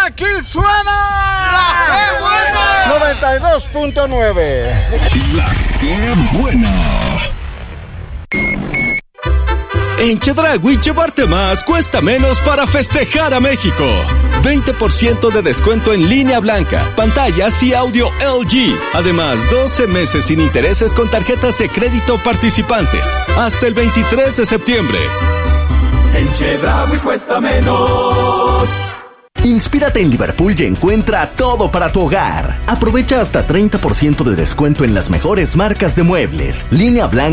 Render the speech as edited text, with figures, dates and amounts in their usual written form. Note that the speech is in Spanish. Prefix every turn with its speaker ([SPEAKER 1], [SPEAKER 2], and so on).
[SPEAKER 1] ¡Aquí suena! ¡La que buena! 92.9.
[SPEAKER 2] ¡La que buena! En Chedraui, llevarte más cuesta menos para festejar a México. 20% de descuento en línea blanca, pantallas y audio LG. Además, 12 meses sin intereses con tarjetas de crédito participantes. Hasta el 23 de septiembre.
[SPEAKER 3] En Chedraui cuesta menos.
[SPEAKER 4] Inspírate en Liverpool y encuentra todo para tu hogar. Aprovecha hasta 30% de descuento en las mejores marcas de muebles, línea blanca